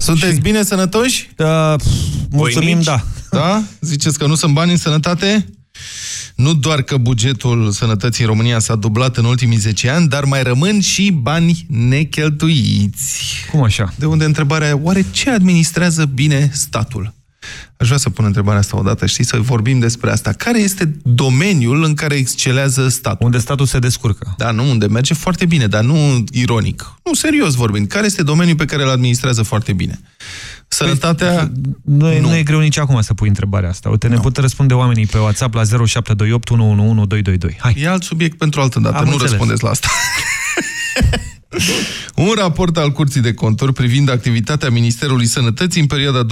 Sunteți bine, sănătoși? Da, mulțumim, da. Da? Ziceți că nu sunt bani în sănătate? Nu doar că bugetul sănătății în România s-a dublat în ultimii 10 ani, dar mai rămân și bani necheltuiți. Cum așa? De unde întrebarea, oare ce administrează bine statul? Aș vrea să pun întrebarea asta odată, știi, să vorbim despre asta. Care este domeniul în care excelează statul? Unde statul se descurcă. Da, nu, unde merge foarte bine, dar nu ironic. Nu, serios vorbind. Care este domeniul pe care îl administrează foarte bine? Sănătatea... Nu e greu nici acum să pui întrebarea asta. Uite, ne pot răspunde oamenii pe WhatsApp la 0728 111 222. Hai. E alt subiect pentru altă dată, nu răspundeți la asta. Un raport al Curții de Conturi privind activitatea Ministerului Sănătății în perioada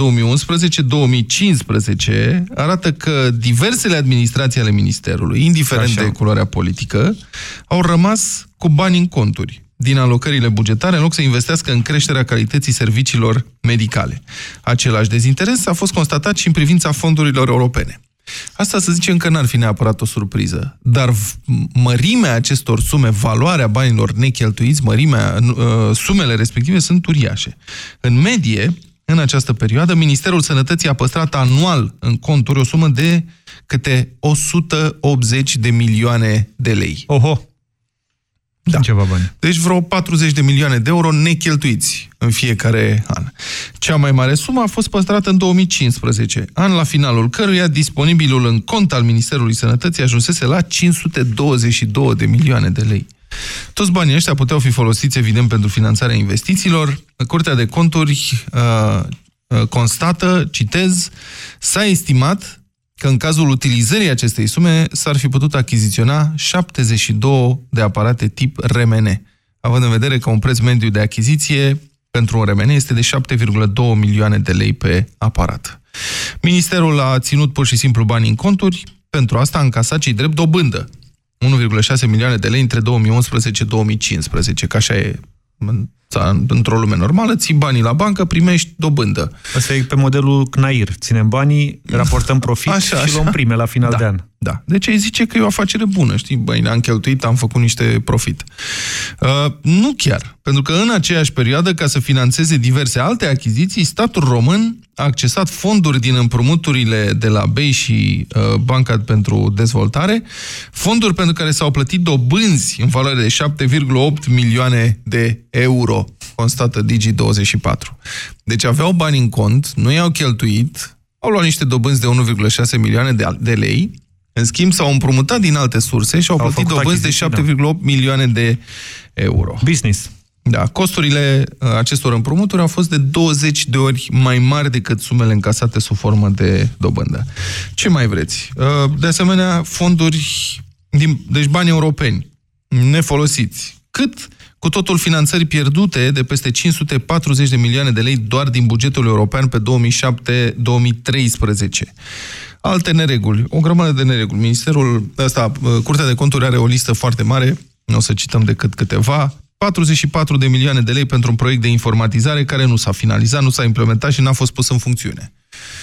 2011-2015 arată că diversele administrații ale Ministerului, indiferent de culoarea politică, au rămas cu bani în conturi din alocările bugetare, în loc să investească în creșterea calității serviciilor medicale. Același dezinteres a fost constatat și în privința fondurilor europene. Asta să zicem că n-ar fi neapărat o surpriză, dar mărimea acestor sume, valoarea banilor necheltuiți, sumele respective sunt uriașe. În medie, în această perioadă, Ministerul Sănătății a păstrat anual în conturi o sumă de câte 180 de milioane de lei. Oho! Da. Ceva bani. Deci vreo 40 de milioane de euro necheltuiți în fiecare an. Cea mai mare sumă a fost păstrată în 2015, an la finalul căruia disponibilul în cont al Ministerului Sănătății ajunsese la 522 de milioane de lei. Toți banii ăștia puteau fi folosiți, evident, pentru finanțarea investițiilor. Curtea de Conturi constată, citez, s-a estimat că în cazul utilizării acestei sume s-ar fi putut achiziționa 72 de aparate tip RMN, având în vedere că un preț mediu de achiziție pentru un RMN este de 7,2 milioane de lei pe aparat. Ministerul a ținut pur și simplu banii în conturi, pentru asta a încasat cei drept dobândă, 1,6 milioane de lei între 2011-2015, că așa e într-o lume normală, ții banii la bancă, primești dobândă. Asta e pe modelul CNAIR. Ținem banii, raportăm profit și luăm prime la final de an. Da. Deci îi zice că e o afacere bună, știi? Băi, am cheltuit, am făcut niște profit. Nu chiar. Pentru că în aceeași perioadă, ca să financeze diverse alte achiziții, statul român a accesat fonduri din împrumuturile de la BEI și Banca pentru Dezvoltare, fonduri pentru care s-au plătit dobânzi în valoare de 7,8 milioane de euro, constată Digi24. Deci aveau bani în cont, nu i-au cheltuit, au luat niște dobânzi de 1,6 milioane de lei, în schimb s-au împrumutat din alte surse și au plătit dobânzi de 7,8 milioane de euro. Business. Da, costurile acestor împrumuturi au fost de 20 de ori mai mari decât sumele încasate sub formă de dobândă. Ce mai vreți? De asemenea, fonduri, deci bani europeni, nefolosiți. Cât cu totul finanțări pierdute de peste 540 de milioane de lei doar din bugetul european pe 2007-2013. Alte nereguli, o grămadă de nereguli. Curtea de Conturi are o listă foarte mare, nu o să cităm decât câteva. 44 de milioane de lei pentru un proiect de informatizare care nu s-a finalizat, nu s-a implementat și n-a fost pus în funcțiune.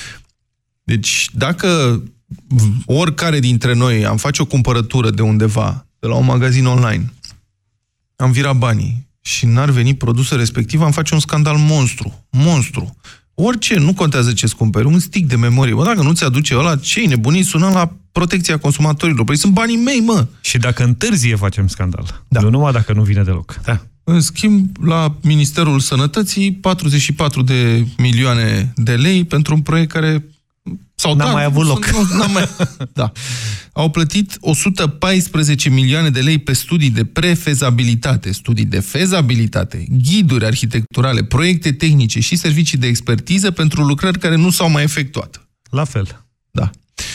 Deci, dacă oricare dintre noi am face o cumpărătură de undeva, de la un magazin online, am virat banii și n-ar veni produsul respectiv, am face un scandal monstru. Orice, nu contează ce-ți cumperi, un stick de memorie. Bă, dacă nu ți-aduce ăla, ce-i nebunii, sună la protecția consumatorilor. Păi sunt banii mei, mă! Și dacă întârzie, facem scandal. Da. Nu numai dacă nu vine deloc. Da. În schimb, la Ministerul Sănătății, 44 de milioane de lei pentru un proiect care... N-a mai avut loc. Da. Au plătit 114 milioane de lei pe studii de prefezabilitate, studii de fezabilitate, ghiduri arhitecturale, proiecte tehnice și servicii de expertiză pentru lucrări care nu s-au mai efectuat. La fel. Da.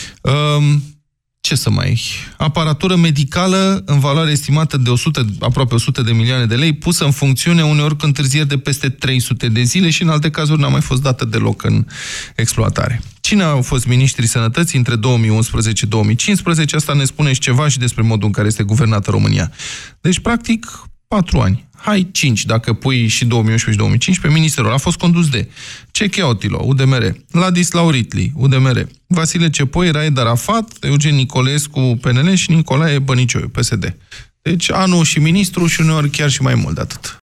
Ce să mai... Aparatură medicală în valoare estimată de aproape 100 de milioane de lei, pusă în funcțiune uneori cu întârzieri de peste 300 de zile și în alte cazuri n-a mai fost dată deloc în exploatare. Cine au fost miniștrii sănătății între 2011-2015? Asta ne spune și ceva și despre modul în care este guvernată România. Deci, practic, 4 ani. Hai 5, dacă pui și 2011 și 2015, ministerul a fost condus de Cechea Otilo, UDMR, Ladislau Ritli, UDMR, Vasile Cepoi, Raed Arafat, Eugen Nicolescu, PNL și Nicolae Bănicioiu, PSD. Deci anul și ministru și uneori chiar și mai mult de atât.